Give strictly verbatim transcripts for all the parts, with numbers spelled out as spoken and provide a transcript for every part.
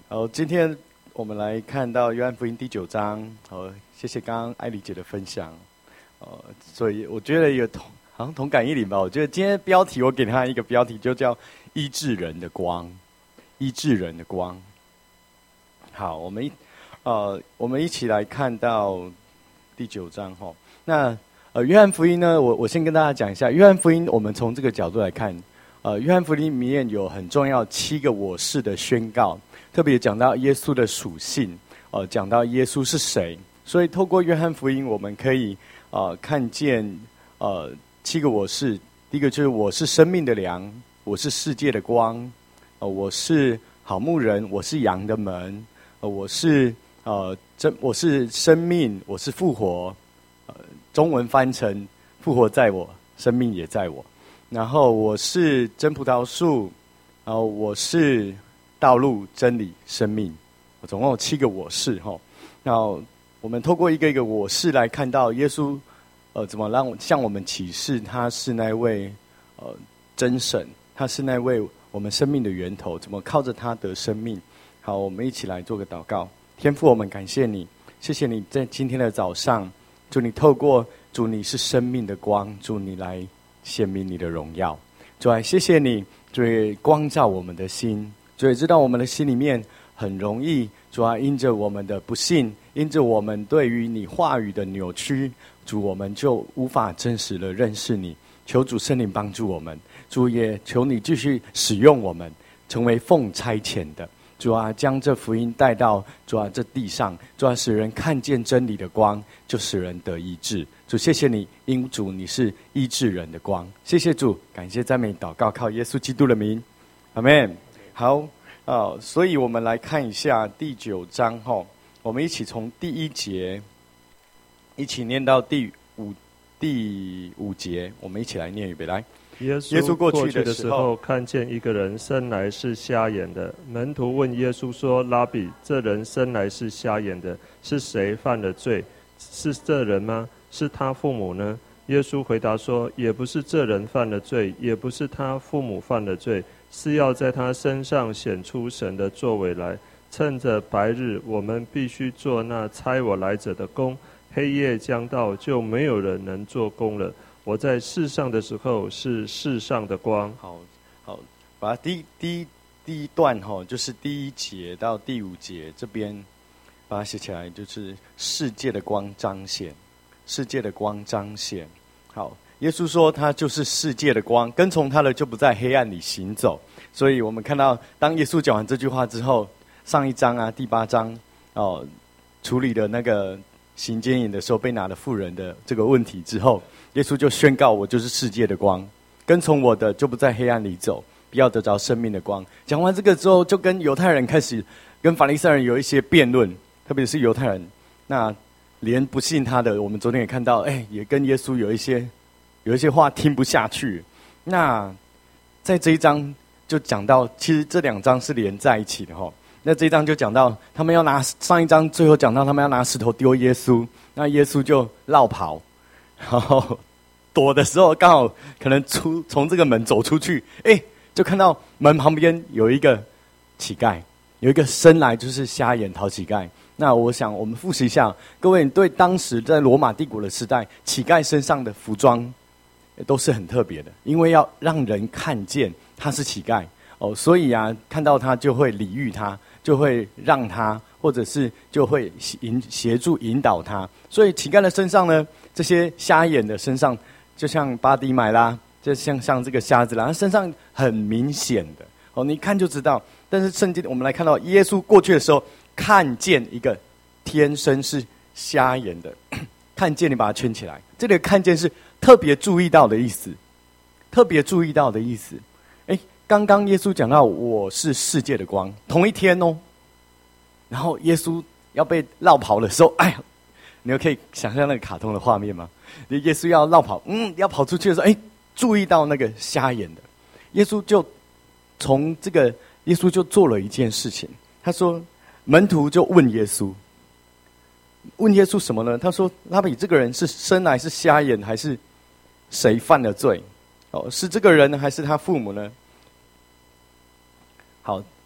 好，今天我们来看到约翰福音第九章。好，谢谢刚刚艾丽姐的分享。呃，所以我觉得有同好像同感一领吧。我觉得今天标题我给他一个标题，就叫“医治人的光”，医治人的光。好，我们一呃，我们一起来看到第九章哈。那呃，约翰福音呢，我我先跟大家讲一下，约翰福音我们从这个角度来看，呃，约翰福音里面有很重要七个我是的宣告。特别讲到耶稣的属性，呃，讲到耶稣是谁，所以透过约翰福音，我们可以呃看见呃七个我是。第一个就是我是生命的粮，我是世界的光，呃，我是好牧人，我是羊的门，呃，我是呃真我是生命，我是复活，呃，中文翻成复活在我，生命也在我。然后我是真葡萄树，然后我是道路、真理、生命，总共有七个我是哈。那我们透过一个一个我是来看到耶稣，呃，怎么让向我们启示他是那位呃真神，他是那位我们生命的源头，怎么靠着他得生命。好，我们一起来做个祷告。天父，我们感谢你，谢谢你在今天的早上，主你透过主你是生命的光，主你来显明你的荣耀。主啊，谢谢你，主也光照我们的心。主也知道我们的心里面很容易，主啊，因着我们的不信，因着我们对于你话语的扭曲，主我们就无法真实的认识你。求主圣灵帮助我们，主也求你继续使用我们，成为奉差遣的。主啊，将这福音带到主啊这地上，主啊使人看见真理的光，就使人得医治。主谢谢你，因主你是医治人的光。谢谢主，感谢赞美祷告，靠耶稣基督的名，阿们。好，呃，所以我们来看一下第九章哈，我们一起从第一节一起念到第五第五节，我们一起来念预备来。 耶稣过去的时候，看见一个人生来是瞎眼的，门徒问耶稣说：“拉比，这人生来是瞎眼的，是谁犯了罪？是这人吗？是他父母呢？”耶稣回答说：“也不是这人犯了罪，也不是他父母犯了罪，是要在他身上显出神的作为来。趁着白日，我们必须做那差我来者的工；黑夜将到，就没有人能做工了。我在世上的时候，是世上的光。” 好，好，把它第一第一第一段哈，就是第一节到第五节这边，把它写起来，就是世界的光彰显，世界的光彰显。好，耶稣说他就是世界的光，跟从他的就不在黑暗里行走。所以我们看到，当耶稣讲完这句话之后，上一章啊，第八章哦，处理了那个行奸淫的时候被拿的妇人的这个问题之后，耶稣就宣告：“我就是世界的光，跟从我的就不在黑暗里走，不要得着生命的光。”讲完这个之后，就跟犹太人开始跟法利赛人有一些辩论，特别是犹太人。那连不信他的，我们昨天也看到，哎，也跟耶稣有一些有一些话听不下去。那在这一章就讲到，其实这两章是连在一起的哈。那这一章就讲到，他们要拿上一章最后讲到，他们要拿石头丢耶稣，那耶稣就绕跑，然后躲的时候刚好可能出从这个门走出去，哎，就看到门旁边有一个乞丐，有一个生来就是瞎眼讨乞丐。那我想我们复习一下，各位，你对当时在罗马帝国的时代，乞丐身上的服装都是很特别的，因为要让人看见他是乞丐哦，所以啊，看到他就会礼遇他，就会让他，或者是就会引协助引导他。所以乞丐的身上呢，这些瞎眼的身上，就像巴迪买啦，就像像这个瞎子啦，他身上很明显的哦，你一看就知道。但是圣经我们来看到，耶稣过去的时候，看见一个天生是瞎眼的，看见，你把它圈起来。这里的看见是特别注意到的意思，特别注意到的意思。哎，刚刚耶稣讲到我是世界的光，同一天哦。然后耶稣要被绕跑的时候，哎呀，你们可以想象那个卡通的画面吗？耶稣要绕跑，嗯，要跑出去的时候，哎，注意到那个瞎眼的，耶稣就从这个，耶稣就做了一件事情。他说，门徒就问耶稣，问耶稣什么呢？他说：“拉比，这个人是生来是瞎眼，还是谁犯了罪？哦，是这个人呢，还是他父母呢？”好，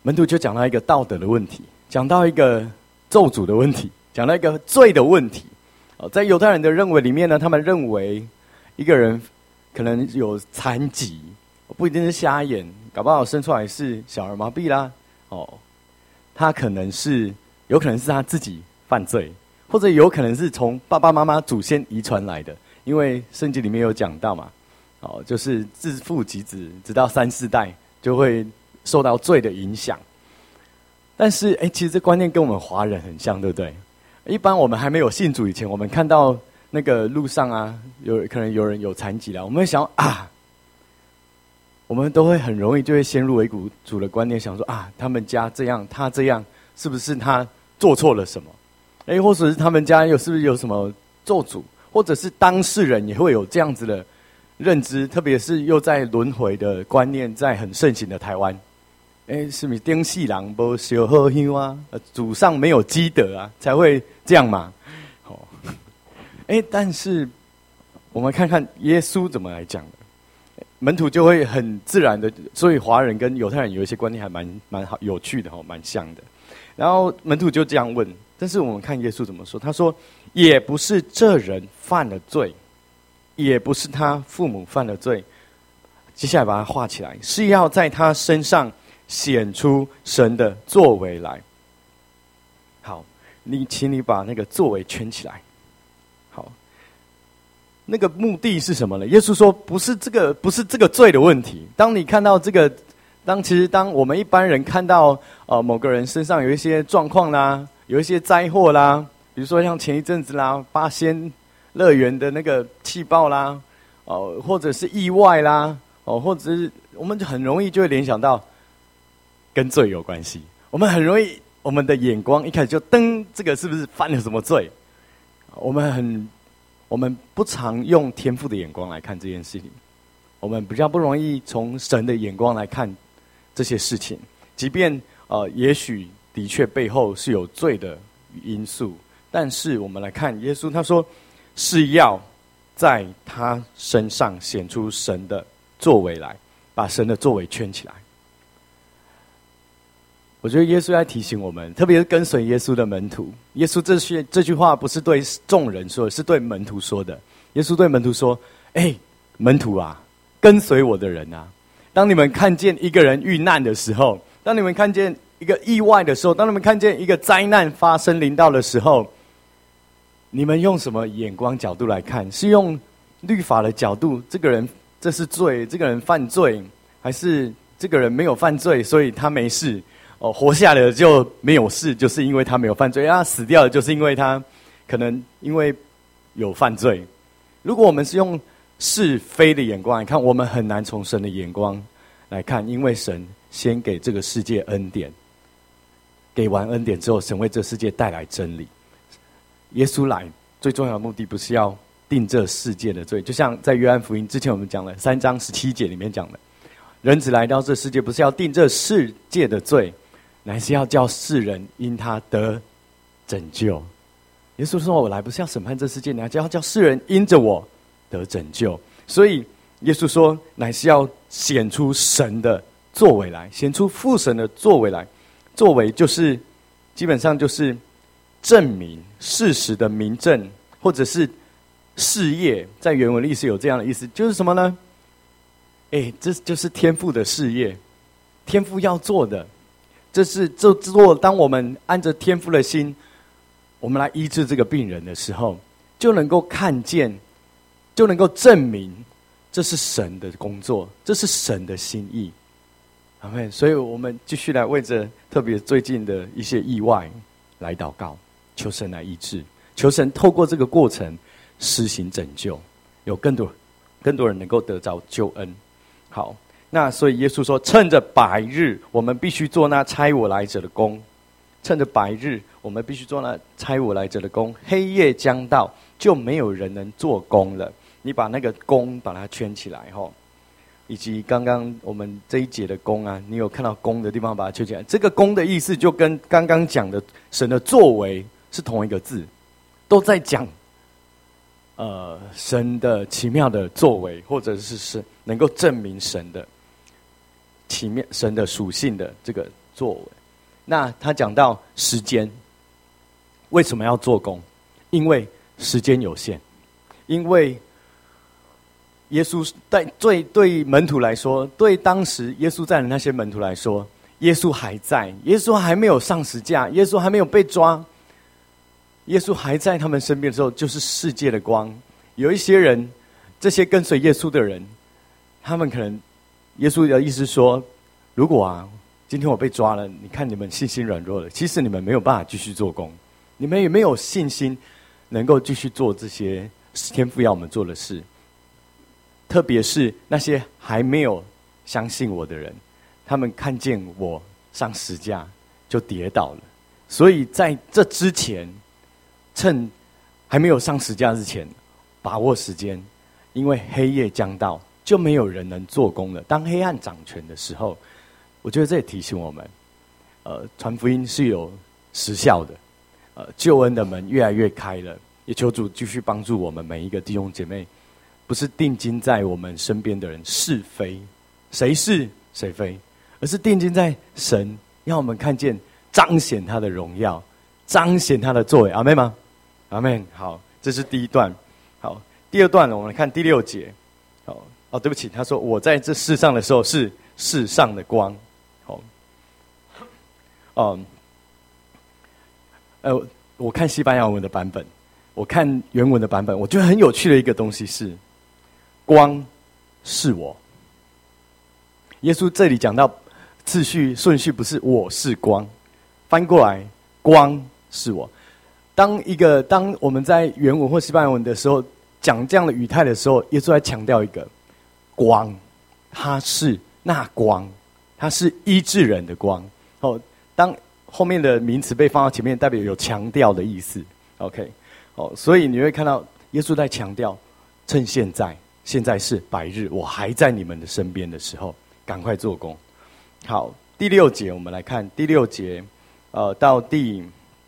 门徒就讲到一个道德的问题，讲到一个咒诅的问题，讲到一个罪的问题。哦，在犹太人的认为里面呢，他们认为一个人可能有残疾，不一定是瞎眼，搞不好生出来是小儿麻痹啦。哦，他可能是有可能是他自己犯罪，或者有可能是从爸爸妈妈祖先遗传来的，因为圣经里面有讲到嘛。哦，就是自父及子，直到三四代就会受到罪的影响。但是，哎，其实这观念跟我们华人很像，对不对？一般我们还没有信主以前，我们看到那个路上啊，有可能有人有残疾了，我们会想啊，我们都会很容易就会先入为主的观念，想说啊，他们家这样，他这样，是不是他做错了什么？哎，或者是他们家有是不是有什么咒诅？或者是当事人也会有这样子的认知，特别是又在轮回的观念在很盛行的台湾，哎，是不是丁细郎不修好香啊？祖上没有积德啊，才会这样嘛？哦，哎，但是我们看看耶稣怎么来讲的，门徒就会很自然的，所以华人跟犹太人有一些观念还蛮蛮好有趣的哦，蛮像的。然后门徒就这样问，但是我们看耶稣怎么说，他说：“也不是这人犯了罪。”也不是他父母犯了罪，接下来把它画起来，是要在他身上显出神的作为来。好，你请你把那个作为圈起来。好，那个目的是什么呢？耶稣说，不是这个，不是这个罪的问题。当你看到这个，当其实当我们一般人看到呃某个人身上有一些状况啦，有一些灾祸啦，比如说像前一阵子啦，八仙乐园的那个气爆啦，哦，或者是意外啦，哦，或者是我们就很容易就会联想到跟罪有关系。我们很容易，我们的眼光一开始就噔，这个是不是犯了什么罪？我们很，我们不常用天父的眼光来看这件事情，我们比较不容易从神的眼光来看这些事情。即便呃，也许的确背后是有罪的因素，但是我们来看耶稣，他说，是要在他身上显出神的作为来，把神的作为圈起来。我觉得耶稣在提醒我们，特别是跟随耶稣的门徒，耶稣这些这句话不是对众人说的，是对门徒说的。耶稣对门徒说：“哎，门徒啊，跟随我的人啊，当你们看见一个人遇难的时候，当你们看见一个意外的时候，当你们看见一个灾难发生临到的时候，你们用什么眼光角度来看？是用律法的角度，这个人这是罪，这个人犯罪，还是这个人没有犯罪，所以他没事？哦，活下来了就没有事，就是因为他没有犯罪啊；死掉了就是因为他可能因为有犯罪。如果我们是用是非的眼光来看，我们很难从神的眼光来看，因为神先给这个世界恩典，给完恩典之后，神为这世界带来真理。耶稣来最重要的目的不是要定这世界的罪，就像在约翰福音之前我们讲了三章十七节里面讲的，人子来到这世界不是要定这世界的罪，乃是要叫世人因他得拯救。耶稣说，我来不是要审判这世界，乃是要叫世人因着我得拯救。所以耶稣说，乃是要显出神的作为来，显出父神的作为来。作为就是基本上就是证明事实的明证，或者是事业，在原文历史有这样的意思，就是什么呢？哎，这就是天父的事业，天父要做的，这是这做。当我们按着天父的心，我们来医治这个病人的时候，就能够看见，就能够证明，这是神的工作，这是神的心意。阿们。所以我们继续来为着特别最近的一些意外来祷告，求神来医治，求神透过这个过程施行拯救，有更多更多人能够得着救恩。好，那所以耶稣说，趁着白日我们必须做那差我来者的工，趁着白日我们必须做那差我来者的工，黑夜将到，就没有人能做工了。你把那个工把它圈起来齁，以及刚刚我们这一节的工啊，你有看到工的地方把它圈起来，这个工的意思就跟刚刚讲的神的作为是同一个字，都在讲呃神的奇妙的作为，或者是神能够证明神的奇妙神的属性的这个作为。那他讲到时间，为什么要做工？因为时间有限，因为耶稣对对对门徒来说，对当时耶稣在的那些门徒来说，耶稣还在，耶稣还没有上十架，耶稣还没有被抓，耶稣还在他们身边的时候，就是世界的光。有一些人，这些跟随耶稣的人，他们可能耶稣的意思说，如果啊今天我被抓了，你看你们信心软弱了，其实你们没有办法继续做工，你们也没有信心能够继续做这些天父要我们做的事。特别是那些还没有相信我的人，他们看见我上十架就跌倒了。所以在这之前，趁还没有上十架之前，把握时间，因为黑夜将到，就没有人能做工了。当黑暗掌权的时候，我觉得这也提醒我们，呃，传福音是有时效的，呃，救恩的门越来越开了，也求主继续帮助我们每一个弟兄姐妹，不是定睛在我们身边的人是非，谁是谁非，而是定睛在神，让我们看见彰显他的荣耀，彰显他的作为。阿们吗？阿们。好，这是第一段。好，第二段呢，我们来看第六节。好，哦，对不起，他说我在这世上的时候是世上的光。好，嗯，呃，我看西班牙文的版本，我看原文的版本，我觉得很有趣的一个东西是，光是我。耶稣这里讲到次序顺序不是我是光，翻过来光是我。当一个当我们在原文或西班牙文的时候讲这样的语态的时候，耶稣在强调一个光，它是那光，它是医治人的光。哦，当后面的名词被放到前面，代表有强调的意思。OK， 哦，所以你会看到耶稣在强调，趁现在，现在是白日，我还在你们的身边的时候，赶快做工。好，第六节我们来看第六节，呃，到第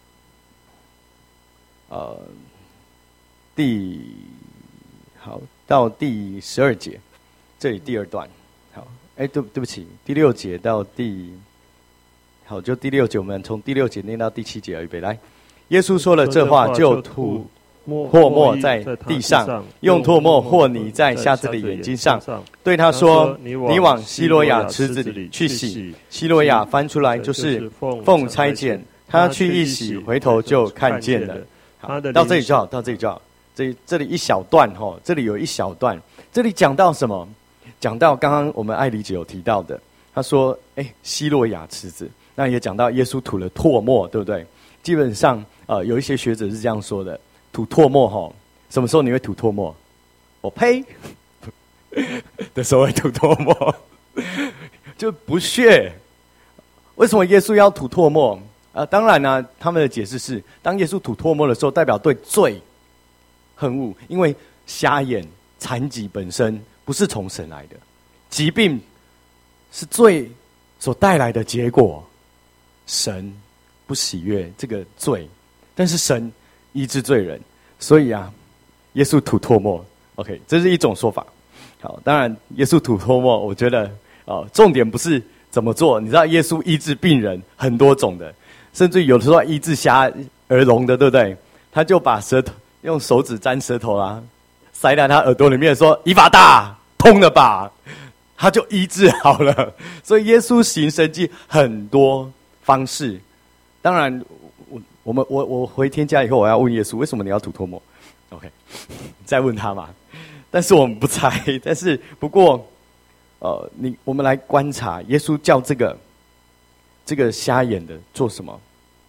呃第好到第十二节，这里第二段。好，哎，对对不起，第六节到第好就第六节，我们从第六节念到第七节。预备来，耶稣说了这话，就吐唾沫在地上，用唾沫和泥在瞎子的眼睛上，对他说：“你往西罗亚池子里去洗。”西罗亚翻出来就是奉差遣，他去一洗，回头就看见了。好，到这里就好，到这里就好。这这里一小段哈，这里有一小段，这里讲到什么？讲到刚刚我们艾莉姐有提到的，他说：“哎，西罗亚池子。”那也讲到耶稣吐了唾沫，对不对？基本上，呃，有一些学者是这样说的。吐唾沫哈，什么时候你会吐唾沫？我呸的时候会吐唾沫，就不屑。为什么耶稣要吐唾沫？啊，当然呢、啊，他们的解释是，当耶稣吐唾沫的时候，代表对罪恨恶，因为瞎眼、残疾本身不是从神来的，疾病是罪所带来的结果，神不喜悦这个罪，但是神医治罪人，所以啊，耶稣吐唾沫 ，OK， 这是一种说法。好，当然耶稣吐唾沫，我觉得哦，重点不是怎么做。你知道耶稣医治病人很多种的，甚至有的时候医治瞎耳聋的，对不对？他就把舌头用手指沾舌头啦、啊，塞在他耳朵里面，说以法大通了吧，他就医治好了。所以耶稣行神迹很多方式，当然。我们我我回天家以后，我要问耶稣，为什么你要吐唾沫 ？OK， 再问他嘛。但是我们不猜。但是不过，呃，你我们来观察，耶稣叫这个这个瞎眼的做什么？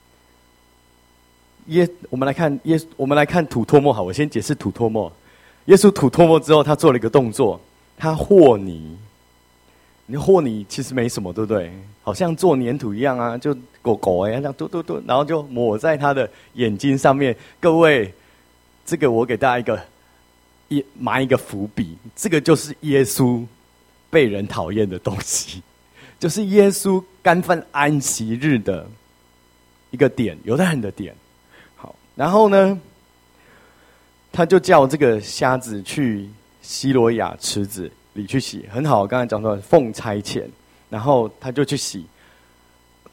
耶，我们来看耶，我们来看吐唾沫。好，我先解释吐唾沫。耶稣吐唾沫之后，他做了一个动作，他和泥。你和泥其实没什么，对不对？好像做粘土一样啊，就狗狗一样，这样嘟嘟嘟，然后就抹在他的眼睛上面。各位，这个我给大家一个一埋一个伏笔，这个就是耶稣被人讨厌的东西，就是耶稣干犯安息日的一个点，犹太人的点。好，然后呢，他就叫这个瞎子去西罗亚池子里去洗，很好。我刚才讲说奉差遣，然后他就去洗。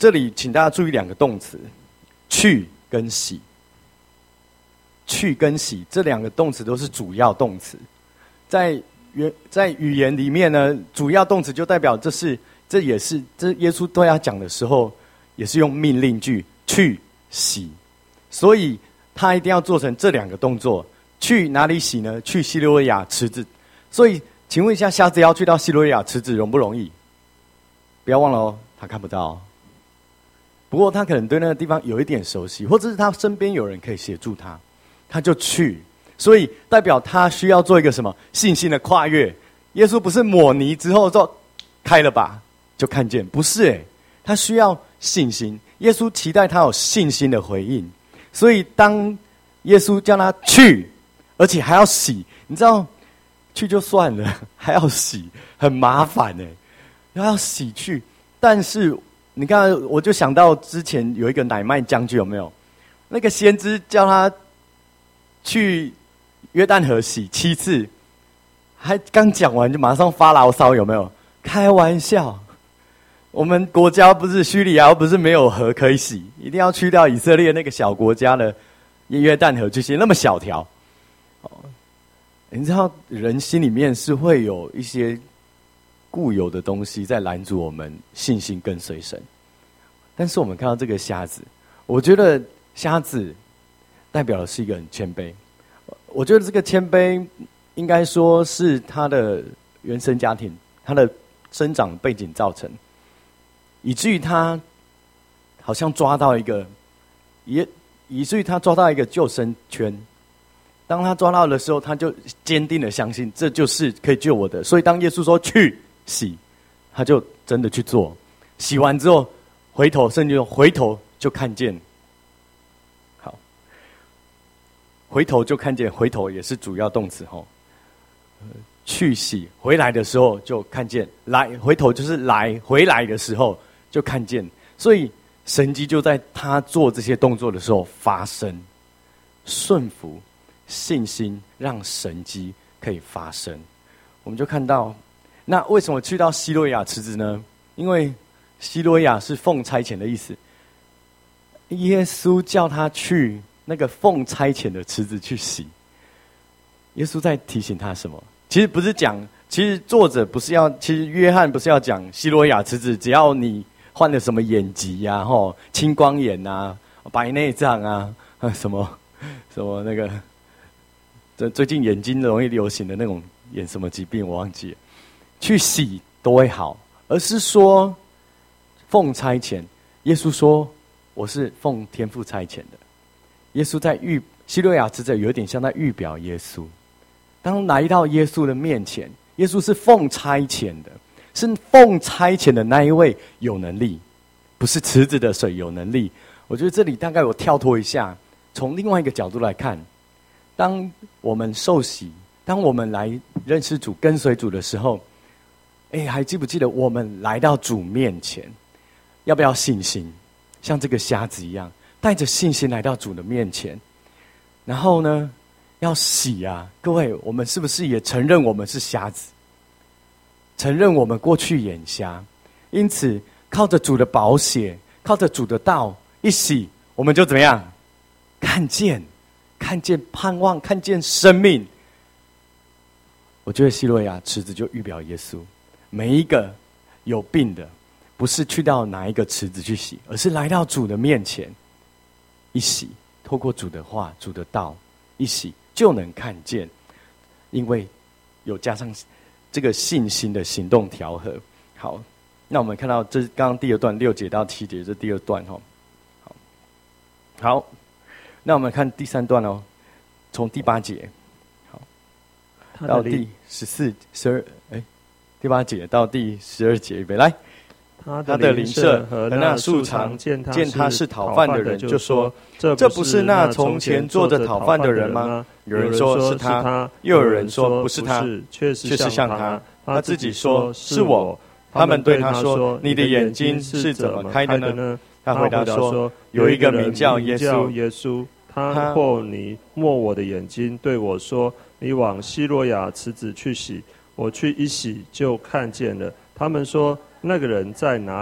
这里请大家注意两个动词，去跟洗。去跟洗这两个动词都是主要动词，在原在语言里面呢，主要动词就代表这是这也是这耶稣对他讲的时候，也是用命令句去洗，所以他一定要做成这两个动作。去哪里洗呢？去西罗亚池子。所以，请问一下，瞎子要去到西罗亚池子容不容易？不要忘了哦，他看不到哦。不过他可能对那个地方有一点熟悉，或者是他身边有人可以协助他。他就去，所以代表他需要做一个什么信心的跨越。耶稣不是抹泥之后说开了吧就看见，不是诶，他需要信心。耶稣期待他有信心的回应，所以当耶稣叫他去，而且还要洗，你知道去就算了，还要洗，很麻烦诶，然后要洗去。但是你看，我就想到之前有一个乃麦将军，有没有？那个先知叫他去约旦河洗七次，还刚讲完就马上发牢骚，有没有？开玩笑，我们国家不是叙利亚，不是没有河可以洗，一定要去到以色列那个小国家的约旦河去洗，那么小条。哦，你知道人心里面是会有一些固有的东西在拦阻我们信心跟随神，但是我们看到这个瞎子，我觉得瞎子代表的是一个很谦卑。我觉得这个谦卑应该说是他的原生家庭，他的生长背景造成，以至于他好像抓到一个，也以至于他抓到一个救生圈。当他抓到的时候，他就坚定的相信这就是可以救我的。所以当耶稣说去洗，他就真的去做。洗完之后回头，甚至回头就看见。好，回头就看见，回头也是主要动词吼。去洗回来的时候就看见，来回头就是来回来的时候就看见。所以神迹就在他做这些动作的时候发生，顺服信心让神迹可以发生。我们就看到，那为什么去到西罗亚池子呢？因为西罗亚是奉差遣的意思，耶稣叫他去那个奉差遣的池子去洗。耶稣在提醒他什么？其实不是讲，其实作者不是要，其实约翰不是要讲西罗亚池子，只要你患了什么眼疾呀、啊，吼，青光眼啊，白内障啊，什么什么那个，这最近眼睛容易流行的那种眼什么疾病我忘记了，去洗都会好，而是说奉差遣。耶稣说我是奉天父差遣的。耶稣在预西罗亚池子有点像在预表耶稣。当来到耶稣的面前，耶稣是奉差遣的，是奉差遣的那一位有能力，不是池子的水有能力。我觉得这里大概我跳脱一下，从另外一个角度来看，当我们受洗，当我们来认识主、跟随主的时候，哎，还记不记得我们来到主面前，要不要信心？像这个瞎子一样，带着信心来到主的面前，然后呢？要洗啊！各位，我们是不是也承认我们是瞎子？承认我们过去眼瞎，因此靠着主的宝血，靠着主的道一洗，我们就怎么样？看见，看见盼望，看见生命。我觉得西罗亚池子就预表耶稣，每一个有病的，不是去到哪一个池子去洗，而是来到主的面前一洗，透过主的话、主的道一洗。就能看见，因为有加上这个信心的行动调和。好，那我们看到这刚刚第二段六节到七节，这第二段哈。好，好，那我们看第三段哦，从第八节好到第十四、十二，哎，第八节到第十二节，预备来。 他的邻舍和那素常见他是讨饭的人就说：“ 这不是那从前坐着讨饭的人吗？”有人说是他，又有人说不是他，却是像他。他自己说是我。他们对他说：“你的眼睛是怎么开的呢？”他回答说：“有一个名叫耶稣， 耶稣，他或你摸我的眼睛，对我说：你往西罗亚池子去洗。我去一洗，就看见了。他们说。”那个人在哪里？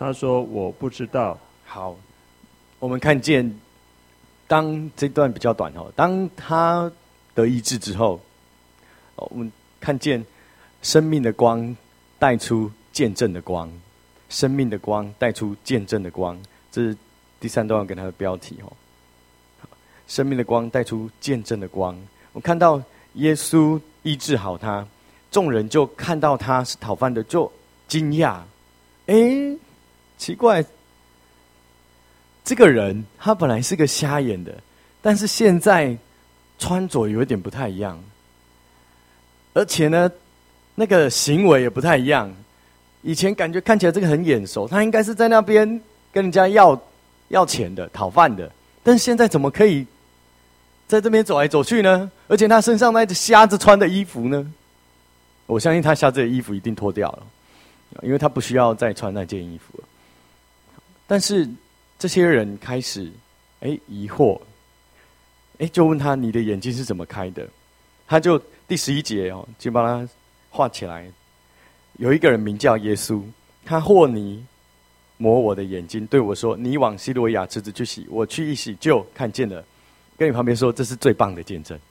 他说我不知道。 好，我们看见，当这段比较短哦，当他得医治之后，哦，我们看见生命的光带出见证的光，生命的光带出见证的光，这是第三段要跟他的标题哦。生命的光带出见证的光，我看到耶稣医治好他，众人就看到他是讨饭的，就惊讶，哎，奇怪，这个人他本来是个瞎眼的，但是现在穿着有一点不太一样，而且呢，那个行为也不太一样。以前感觉看起来这个很眼熟，他应该是在那边跟人家要要钱的、讨饭的，但是现在怎么可以在这边走来走去呢？而且他身上那瞎子穿的衣服呢？我相信他瞎子的衣服一定脱掉了，因为他不需要再穿那件衣服了。但是这些人开始哎疑惑，哎就问他：“你的眼睛是怎么开的？”他就第十一节哦，就把它画起来。有一个人名叫耶稣，他和泥抹我的眼睛，对我说：“你往西罗亚池子去洗。”我去一洗，就看见了。跟你旁边说，这是最棒的见证，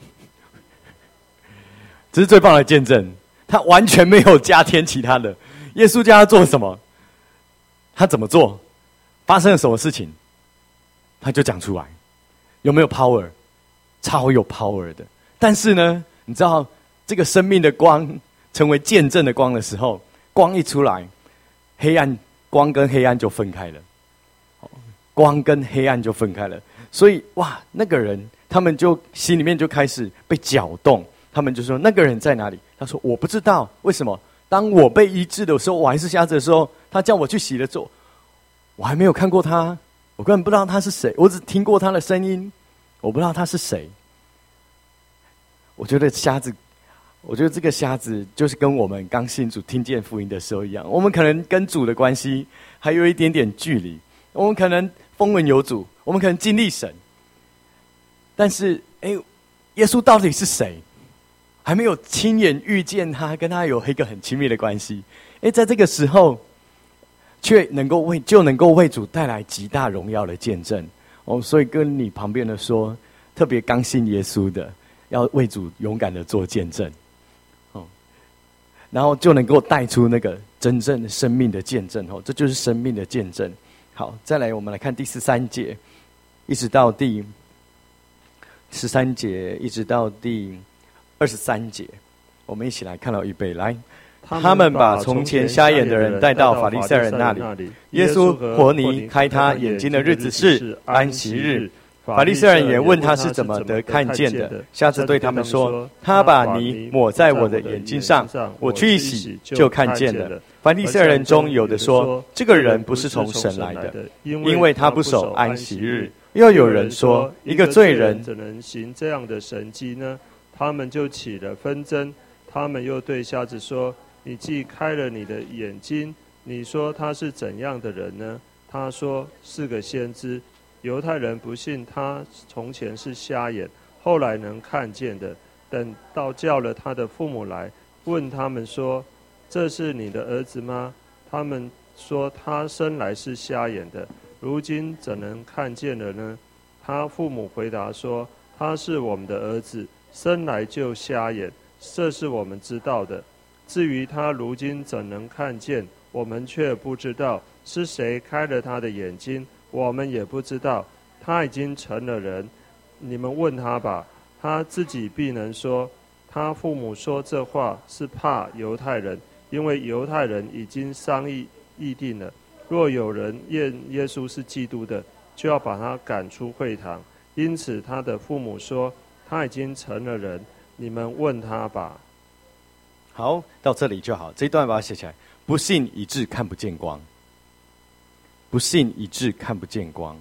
这是最棒的见证。他完全没有加添其他的。耶稣叫他做什么，他怎么做，发生了什么事情，他就讲出来。有没有 power？ 超有 power 的。但是呢，你知道这个生命的光成为见证的光的时候，光一出来，黑暗光跟黑暗就分开了，光跟黑暗就分开了。所以哇，那个人他们就心里面就开始被搅动，他们就说：“那个人在哪里？”他说：“我不知道。”为什么？当我被医治的时候，我还是瞎子的时候，他叫我去洗了之后，我还没有看过他，我根本不知道他是谁，我只听过他的声音，我不知道他是谁。我觉得瞎子，我觉得这个瞎子就是跟我们刚信主听见福音的时候一样，我们可能跟主的关系还有一点点距离，我们可能风闻有主，我们可能经历神，但是哎，耶稣到底是谁？还没有亲眼遇见他，跟他有一个很亲密的关系。哎，在这个时候，却能够为就能够为主带来极大荣耀的见证哦。所以跟你旁边的说，特别刚信耶稣的，要为主勇敢的做见证哦，然后就能够带出那个真正的生命的见证哦。这就是生命的见证。好，再来我们来看第十三节，一直到第十三节，一直到第二十三节，我们一起来看到预备来。他们把从前瞎眼的人带到法利赛人那里，耶稣和泥开他眼睛的日子是安息日。法利赛人也问他是怎么得看见的。瞎子对他们说：“他把泥抹在我的眼睛上，我去一洗就看见了。”法利赛人中有的说：“这个人不是从神来的，因为他不守安息日。”又有人说：“一个罪人怎能行这样的神迹呢？”他们就起了纷争。他们又对瞎子说：“你既开了你的眼睛，你说他是怎样的人呢？”他说：“是个先知。”犹太人不信他从前是瞎眼，后来能看见的。等到叫了他的父母来，问他们说：“这是你的儿子吗？”他们说：“他生来是瞎眼的，如今怎能看见了呢？”他父母回答说：“他是我们的儿子，生来就瞎眼，这是我们知道的。至于他如今怎能看见，我们却不知道，是谁开了他的眼睛，我们也不知道。他已经成了人，你们问他吧，他自己必能说。”他父母说这话是怕犹太人，因为犹太人已经商议议定了，若有人验耶稣是基督的，就要把他赶出会堂。因此他的父母说：“他已经成了人，你们问他吧。” 好，到这里就好。这一段把它写起来。不信以致看不见光，不信以致看不见光。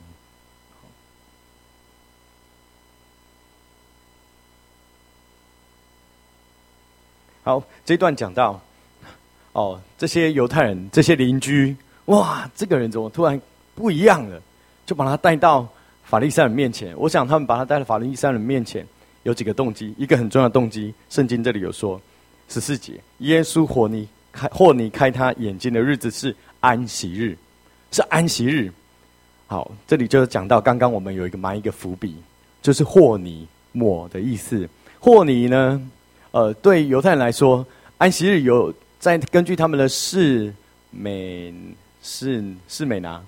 好，这一段讲到，哦，这些犹太人，这些邻居，哇，这个人怎么突然不一样了？就把他带到法利赛人面前。我想他们把他带到法利赛人面前，有几个动机。一个很重要的动机，圣经这里有说，十四节，耶稣和泥开和泥开他眼睛的日子是安息日，是安息日。好，这里就讲到刚刚我们有一个埋一个伏笔，就是和泥抹的意思。和泥呢，呃，对犹太人来说，安息日有在根据他们的示美示示美拿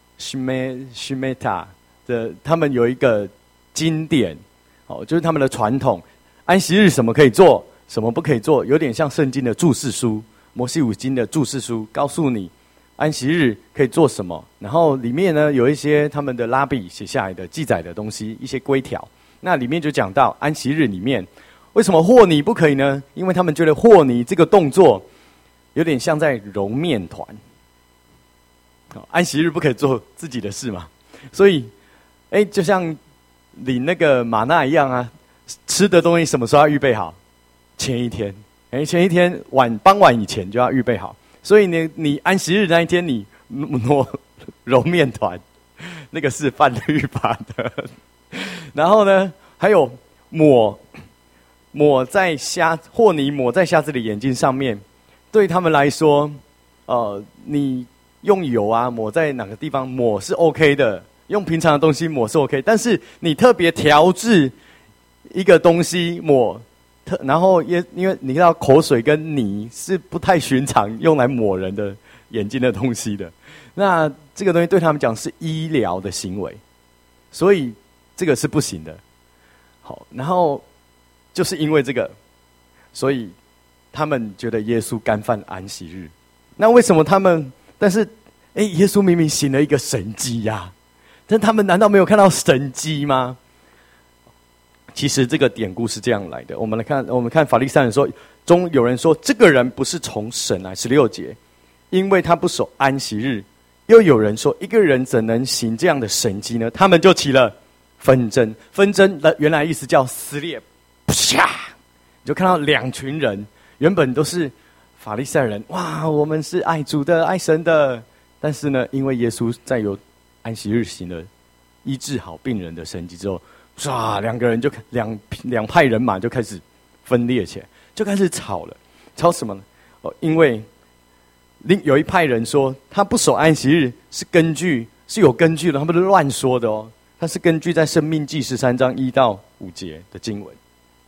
shme shmeta 的，他们有一个经典，哦，就是他们的传统。安息日什么可以做，什么不可以做，有点像圣经的注释书，摩西五经的注释书，告诉你安息日可以做什么。然后里面呢有一些他们的拉比写下来的记载的东西，一些规条。那里面就讲到安息日里面为什么和泥不可以呢？因为他们觉得和泥这个动作有点像在揉面团。安息日不可以做自己的事嘛，所以哎，就像领那个玛纳一样啊，吃的东西什么时候要预备好？前一天，哎，前一天晚傍晚以前就要预备好。所以呢，你安息日那一天你挪揉面团，那个是犯律法的。然后呢，还有抹抹在瞎或你抹在瞎子的眼睛上面，对他们来说，呃，你用油啊抹在哪个地方抹是 OK 的，用平常的东西抹是 OK， 但是你特别调制一个东西抹，特然后也因为你知道口水跟泥是不太寻常用来抹人的眼睛的东西的，那这个东西对他们讲是医疗的行为，所以这个是不行的。好，然后就是因为这个，所以他们觉得耶稣干犯安息日。那为什么他们？但是，哎，耶稣明明行了一个神迹呀、啊，但他们难道没有看到神迹吗？其实这个典故是这样来的。我们来看，我们看法利赛人说，中有人说这个人不是从神来，十六节，因为他不守安息日。又有人说，一个人怎能行这样的神迹呢？他们就起了纷争。纷争的原来意思叫撕裂，啪！你就看到两群人，原本都是法利赛人，哇，我们是爱主的、爱神的。但是呢，因为耶稣在有安息日行了医治好病人的神迹之后，唰，两个人就两两派人马就开始分裂起来，就开始吵了。吵什么呢？哦，因为另有一派人说，他不守安息日是根据是有根据的，他们都乱说的哦。他是根据在《申命记》十三章一到五节的经文。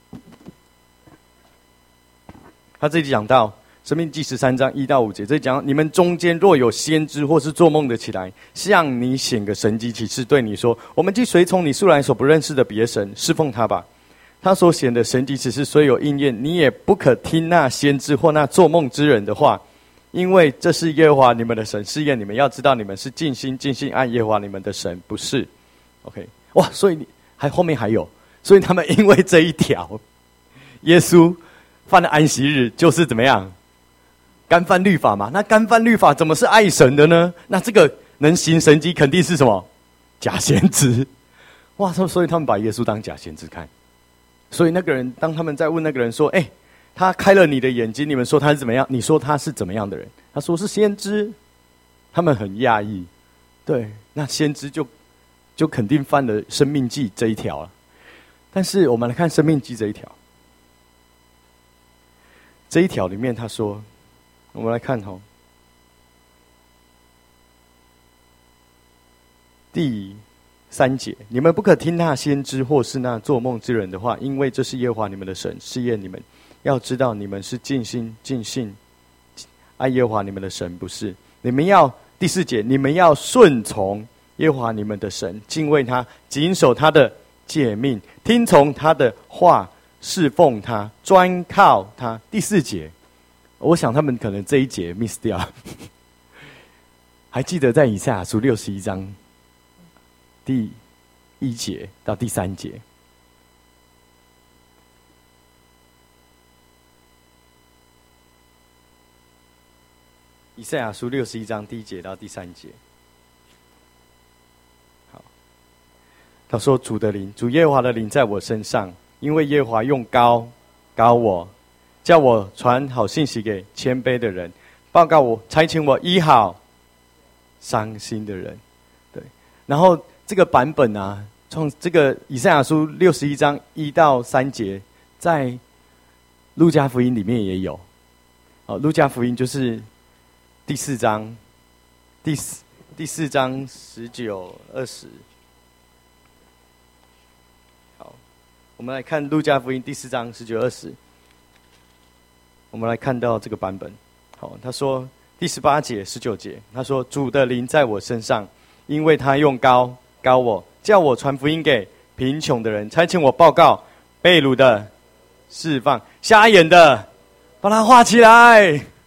他这里讲到《申命记》十三章一到五节，这里讲你们中间若有先知或是做梦的起来，向你显个神迹启示，对你说：我们既随从你素来所不认识的别神，侍奉他吧。他所显的神迹启示虽有应验，你也不可听那先知或那做梦之人的话，因为这是耶和华你们的神试验你们，要知道你们是尽心尽心爱耶和华你们的神，不是 OK。 哇，所以还后面还有，所以他们因为这一条，耶稣犯了安息日就是怎么样干犯律法嘛？那干犯律法怎么是爱神的呢？那这个能行神迹肯定是什么？假先知。哇，所以他们把耶稣当假先知看。所以那个人，当他们在问那个人说：哎，他开了你的眼睛，你们说他是怎么样？你说他是怎么样的人？他说是先知。他们很讶异，对，那先知就就肯定犯了生命记这一条了。但是我们来看生命记这一条，这一条里面他说，我们来看哈、哦，第三节，你们不可听那先知或是那做梦之人的话，因为这是耶和华你们的神试验你们，要知道你们是尽心尽性爱耶和华你们的神，不是。你们要第四节，你们要顺从耶和华你们的神，敬畏他，谨守他的诫命，听从他的话，侍奉他，专靠他。第四节，我想他们可能这一节 miss 掉。还记得在以赛亚书六十一章第一节到第三节，以赛亚书六十一章第一节到第三节。好，他说：主的灵，主耶和华的灵在我身上，因为耶和华用膏膏我，叫我传好信息给谦卑的人，报告我差遣我医好伤心的人。对，然后这个版本啊，从这个以赛亚书六十一章一到三节，在路加福音里面也有。哦，路加福音就是第四章第四第四章十九、二十。好，我们来看路加福音第四章十九、二十。我们来看到这个版本。好，他说第十八节、十九节，他说：“主的灵在我身上，因为他用膏膏我，叫我传福音给贫穷的人，差遣我报告被掳的释放，瞎眼的把它画起来。”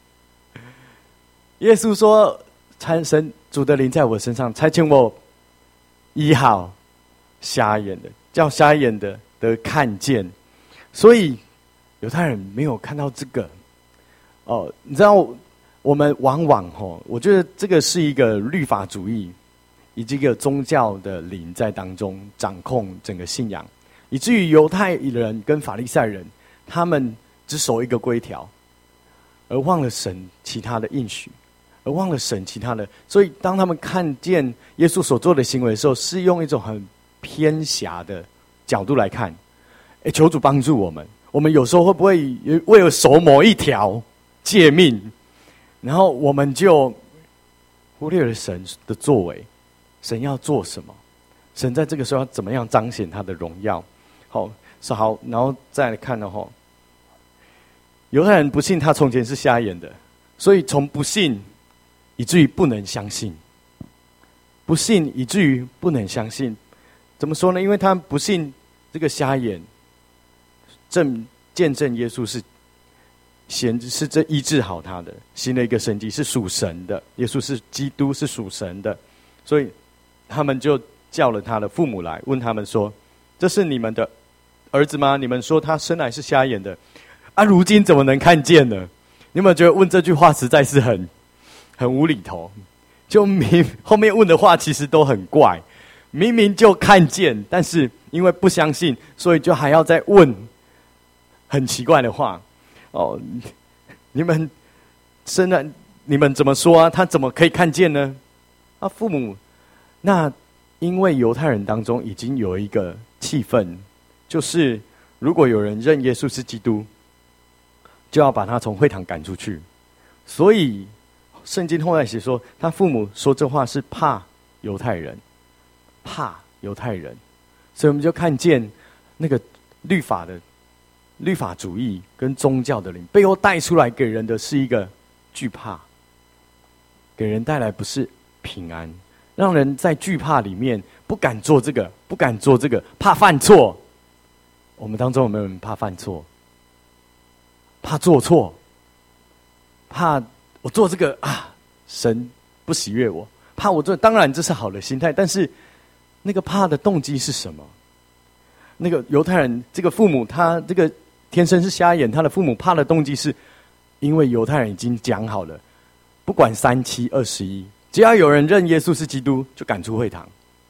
耶稣说：“参神主的灵在我身上，差遣我医好瞎眼的，叫瞎眼的得看见。”所以犹太人没有看到这个。哦，你知道，我们往往吼，我觉得这个是一个律法主义，以及一个宗教的灵在当中掌控整个信仰，以至于犹太人跟法利赛人，他们只守一个规条，而忘了神其他的应许，而忘了神其他的。所以，当他们看见耶稣所做的行为的时候，是用一种很偏狭的角度来看。哎，求主帮助我们。我们有时候会不会为了守某一条诫命，然后我们就忽略了神的作为，神要做什么？神在这个时候要怎么样彰显他的荣耀？好，是好，然后再来看了哈，犹太人不信他从前是瞎眼的，所以从不信以至于不能相信，不信以至于不能相信。怎么说呢？因为他们不信这个瞎眼，证见证耶稣是。先是这医治好他的，行了一个神迹，是属神的。耶稣是基督，是属神的，所以他们就叫了他的父母来，问他们说：“这是你们的儿子吗？你们说他生来是瞎眼的，啊，如今怎么能看见呢？”你有没有觉得问这句话实在是很很无厘头？就明后面问的话其实都很怪，明明就看见，但是因为不相信，所以就还要再问很奇怪的话。哦，你们生了，你们怎么说啊？他怎么可以看见呢？啊，父母，那因为犹太人当中已经有一个气氛，就是如果有人认耶稣是基督，就要把他从会堂赶出去。所以圣经后来写说，他父母说这话是怕犹太人，怕犹太人，所以我们就看见那个律法的。律法主义跟宗教的灵背后带出来给人的是一个惧怕，给人带来不是平安，让人在惧怕里面不敢做这个，不敢做这个，怕犯错。我们当中有没有人怕犯错？怕做错？怕我做这个啊，神不喜悦我？怕我做，当然这是好的心态，但是那个怕的动机是什么？那个犹太人这个父母，他这个天生是瞎眼，他的父母怕的动机是，因为犹太人已经讲好了，不管三七二十一，只要有人认耶稣是基督，就赶出会堂。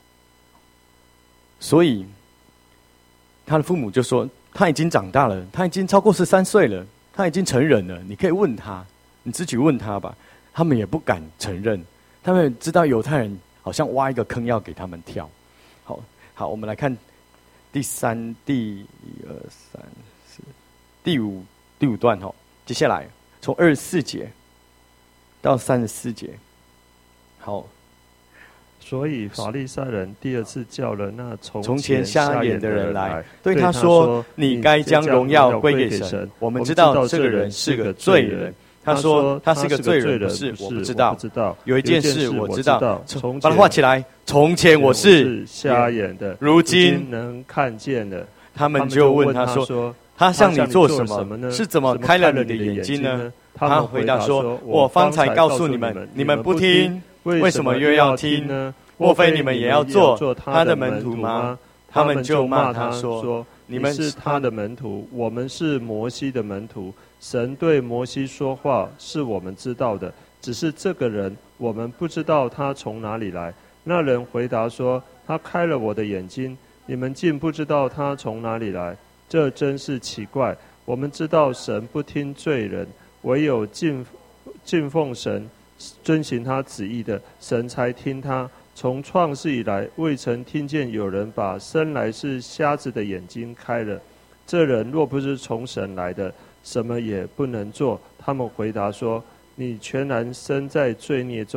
所以他的父母就说，他已经长大了，他已经超过十三岁了，他已经成人了，你可以问他，你自己问他吧。他们也不敢承认，他们知道犹太人好像挖一个坑要给他们跳。好，好，我们来看第三、第一二三四、第五第五段哈。接下来从二十四节到三十四节。好， 所以法利赛人第二次叫了那从前瞎眼的人来，对他说：“你该将荣耀归给神。我们知道这个人是个罪人。”他说：“他是个罪人，不是我不知道。有一件事我知道，把它画起来。从前我是瞎眼的， 如今能看见了。” 他们就问他说：“他向你做什么呢？是怎么开了你的眼睛呢？”他回答说：“我方才告诉你们，你们不听，为什么又要听呢？莫非你们也要做他的门徒吗？”他们就骂他说：“ 你们是他的门徒，我们是摩西的门徒。神对摩西说话是我们知道的，只是这个人我们不知道他从哪里来。”那人回答说：“他开了我的眼睛，你们竟不知道他从哪里来，这真是奇怪。我们知道神不听罪人，唯有敬敬奉神、遵行他旨意的，神才听他。从创世以来，未曾听见有人把生来是瞎子的眼睛开了。这人若不是从神来的，什么也不能做。”他们回答说：“你全然生在罪孽中，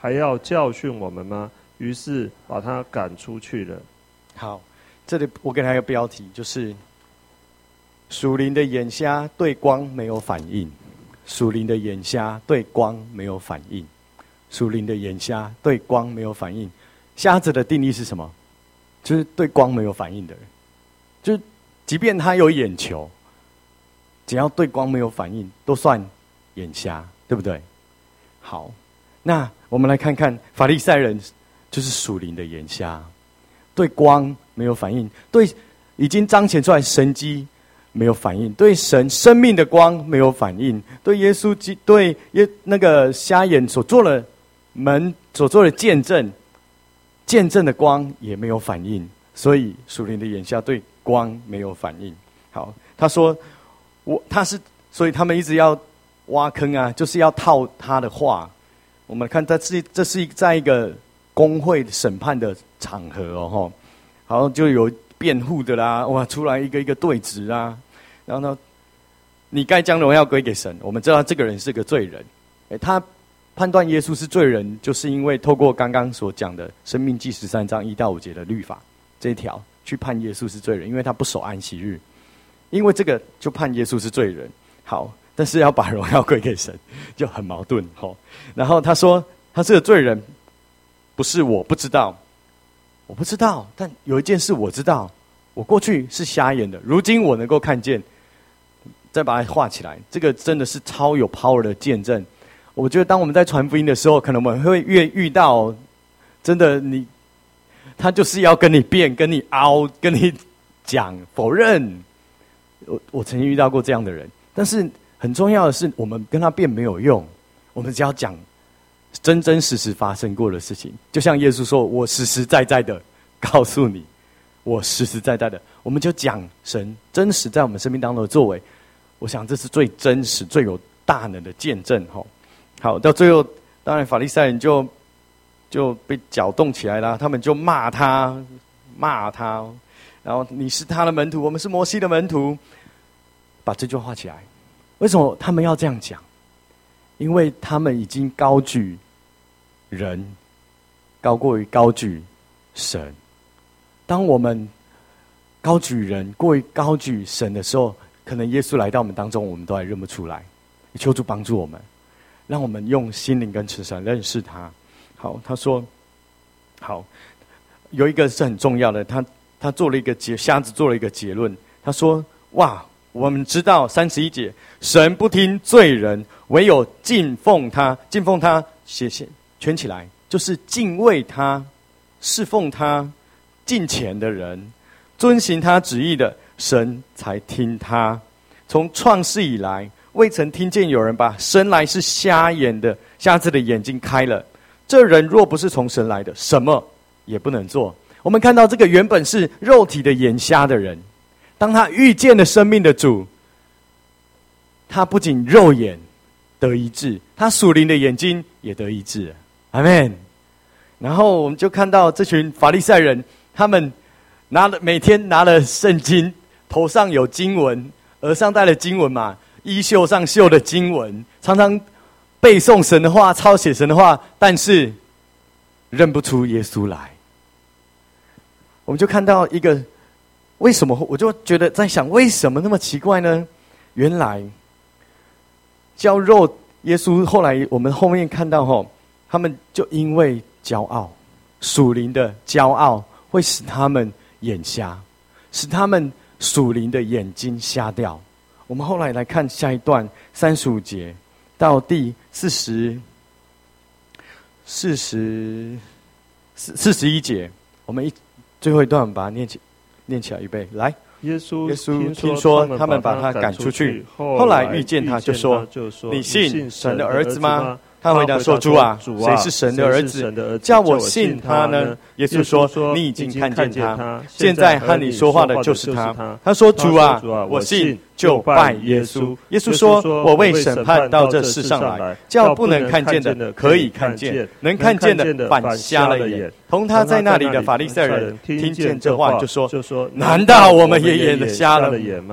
还要教训我们吗？于是把他赶出去了。 好，这里我给他一个标题，就是属灵的眼瞎对光没有反应。属灵的眼瞎对光没有反应。属灵的眼瞎对光没有反应。瞎子的定义是什么？就是对光没有反应的人，就是即便他有眼球，只要对光没有反应，都算眼瞎，对不对？好，那我们来看看法利赛人，就是属灵的眼瞎，对光没有反应，对已经彰显出来神迹没有反应，对神生命的光没有反应，对耶稣基对耶那个瞎眼所做的门所做的见证。见证的光也没有反应，所以属灵的眼瞎对光没有反应。好，他说我他是，所以他们一直要挖坑啊，就是要套他的话。我们看，这是这是在一个公会审判的场合哦，吼，好，就有辩护的啦，哇，出来一个一个对质啊，然后呢，你该将荣耀归给神。我们知道这个人是个罪人，哎，他。判断耶稣是罪人，就是因为透过刚刚所讲的《申命记》十三章一到五节的律法这一条，去判耶稣是罪人，因为他不守安息日，因为这个就判耶稣是罪人。好，但是要把荣耀归给神，就很矛盾吼。然后他说他是个罪人，不是我不知道，我不知道，但有一件事我知道，我过去是瞎眼的，如今我能够看见。再把它画起来，这个真的是超有 power 的见证。我觉得当我们在传福音的时候，可能我们会越遇到真的你，他就是要跟你辩、跟你凹、跟你讲否认。我我曾经遇到过这样的人，但是很重要的是，我们跟他辩没有用，我们只要讲真真实实发生过的事情。就像耶稣说：“我实实在在的告诉你，我实实在在的。”我们就讲神真实在我们生命当中的作为。我想这是最真实、最有大能的见证哈。好，到最后，当然法利赛人就就被搅动起来了，他们就骂他，骂他，然后你是他的门徒，我们是摩西的门徒，把这句话画起来。为什么他们要这样讲？因为他们已经高举人，高过于高举神。当我们高举人过于高举神的时候，可能耶稣来到我们当中，我们都还认不出来。求主帮助我们。让我们用心灵跟慈神认识他。好，他说，好，有一个是很重要的，他他做了一个结，瞎子做了一个结论。他说：哇，我们知道三十一节，神不听罪人，唯有敬奉他，敬奉他，写写圈起来，就是敬畏他、侍奉他、敬虔的人，遵行他旨意的，神才听他。从创世以来，未曾听见有人把生来是瞎眼的瞎子的眼睛开了。这人若不是从神来的，什么也不能做。我们看到这个原本是肉体的眼瞎的人，当他遇见了生命的主，他不仅肉眼得医治，他属灵的眼睛也得医治。阿们。然后我们就看到这群法利赛人，他们拿了每天拿了圣经，头上有经文，额上戴了经文嘛，衣袖上绣的经文，常常背诵神的话，抄写神的话，但是认不出耶稣来。我们就看到一个，为什么我就觉得在想，为什么那么奇怪呢？原来叫肉耶稣，后来我们后面看到吼，他们就因为骄傲，属灵的骄傲会使他们眼瞎，使他们属灵的眼睛瞎掉。我们后来来看下一段三十五节到第四十、四十、四四十一节，我们一最后一段把它念起，念起来，预备来。 耶稣耶稣听说他们把他赶出去，后来遇见他，就说：“你信神的儿子吗？”他回答说：“主啊，谁是神的儿子？叫我信他呢？”耶稣说：“你已经看见他，现在和你说话的就是他。”他说：“主啊，我信，就拜耶稣。”耶稣说：“我为审判到这世上来，叫不能看见的可以看见，能看见的反瞎了眼。”同他在那里的法利赛人听见这话，就说：“难道我们也眼瞎了眼吗？”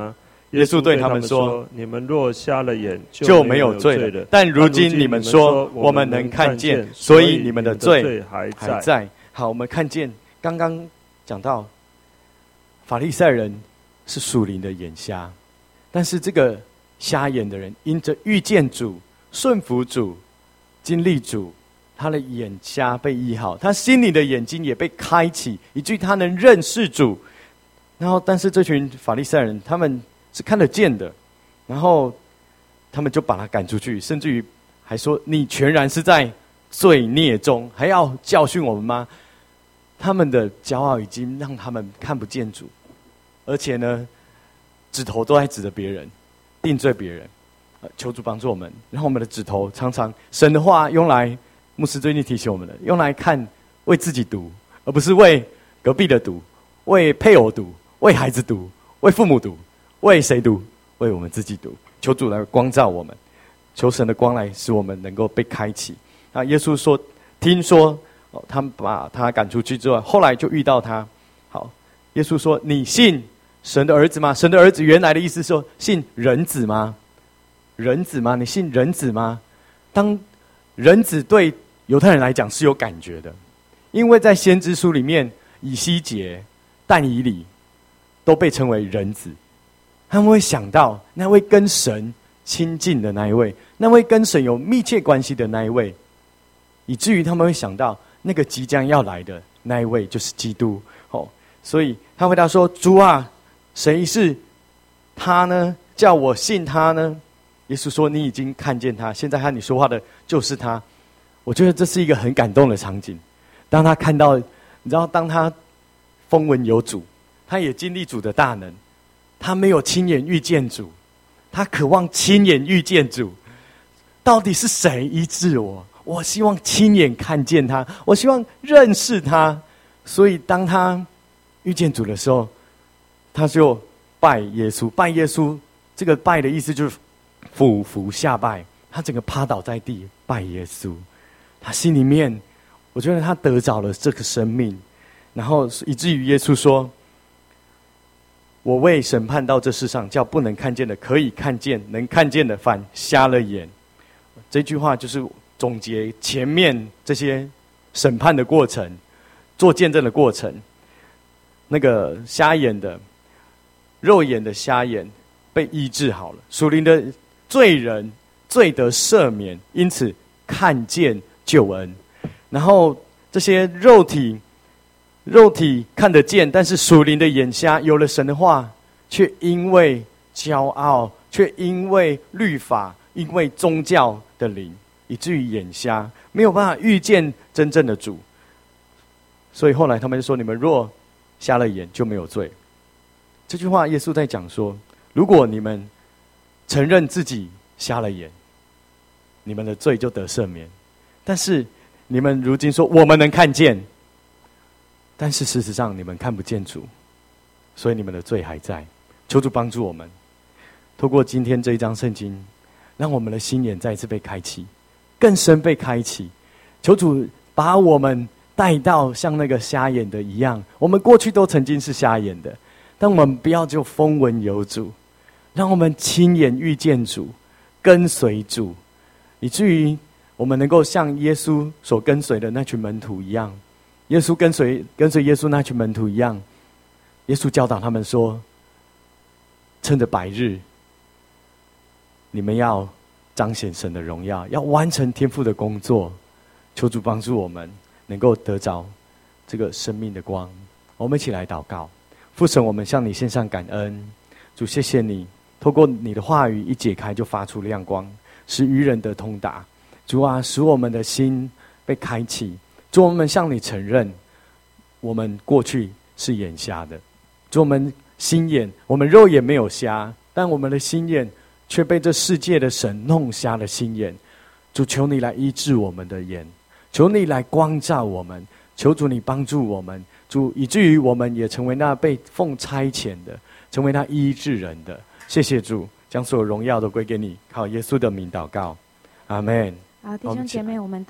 耶稣对他们说： 你们若瞎了眼， 就没有罪了。但如今你们说我们能看见，所以你们的罪还在。好，我们看见刚刚讲到法利赛人是属灵的眼瞎，但是这个瞎眼的人因着遇见主、顺服主、经历主，他的眼瞎被医好，他心里的眼睛也被开启，以至于他能认识主。然后但是这群法利赛人他们是看得见的，然后他们就把他赶出去，甚至于还说你全然是在罪孽中，还要教训我们吗？他们的骄傲已经让他们看不见主，而且呢指头都在指着别人，定罪别人。求主帮助我们，让我们的指头常常神的话用来，牧师最近提醒我们的，用来看为自己读，而不是为隔壁的读，为配偶读，为孩子读，为父母读，为谁读？为我们自己读。求主来光照我们，求神的光来使我们能够被开启。那耶稣说，听说、哦、他们把他赶出去之后，后来就遇到他。好，耶稣说：“你信神的儿子吗？”神的儿子原来的意思是说，信人子吗？人子吗？你信人子吗？当人子对犹太人来讲是有感觉的，因为在先知书里面，以西结、但以理都被称为人子，他们会想到那位跟神亲近的那一位，那位跟神有密切关系的那一位，以至于他们会想到那个即将要来的那一位就是基督。哦，所以他回答说：“主啊，谁是他呢？叫我信他呢？”耶稣说：“你已经看见他，现在和你说话的就是他。”我觉得这是一个很感动的场景。当他看到，你知道，当他风闻有主，他也经历主的大能，他没有亲眼遇见主，他渴望亲眼遇见主。到底是谁医治我？我希望亲眼看见他，我希望认识他。所以当他遇见主的时候，他就拜耶稣。拜耶稣，这个拜的意思就是俯伏下拜，他整个趴倒在地拜耶稣。他心里面，我觉得他得着了这个生命，然后以至于耶稣说：“我为审判到这世上，叫不能看见的可以看见，能看见的反瞎了眼。”这句话就是总结前面这些审判的过程，做见证的过程。那个瞎眼的、肉眼的瞎眼被医治好了，属灵的罪人罪得赦免，因此看见救恩。然后这些肉体肉体看得见，但是属灵的眼瞎，有了神的话，却因为骄傲，却因为律法，因为宗教的灵，以至于眼瞎，没有办法遇见真正的主。所以后来他们就说：“你们若瞎了眼，就没有罪。”这句话耶稣在讲说，如果你们承认自己瞎了眼，你们的罪就得赦免。但是你们如今说我们能看见，但是事实上你们看不见主，所以你们的罪还在。求主帮助我们，透过今天这一章圣经，让我们的心眼再一次被开启，更深被开启。求主把我们带到像那个瞎眼的一样，我们过去都曾经是瞎眼的，但我们不要就风闻有主，让我们亲眼遇见主，跟随主，以至于我们能够像耶稣所跟随的那群门徒一样，耶稣跟随跟随耶稣那群门徒一样，耶稣教导他们说：趁着白日，你们要彰显神的荣耀，要完成天父的工作。求主帮助我们能够得着这个生命的光。我们一起来祷告。父神，我们向你献上感恩。主，谢谢你透过你的话语一解开就发出亮光，使愚人得通达。主啊，使我们的心被开启。主，我们向你承认我们过去是眼瞎的。主，我们心眼，我们肉眼没有瞎，但我们的心眼却被这世界的神弄瞎了心眼。主，求你来医治我们的眼，求你来光照我们，求主你帮助我们。主，以至于我们也成为那被奉差遣的，成为那医治人的。谢谢主，将所有荣耀都归给你，靠耶稣的名祷告，阿们。 好，弟兄姐妹，我们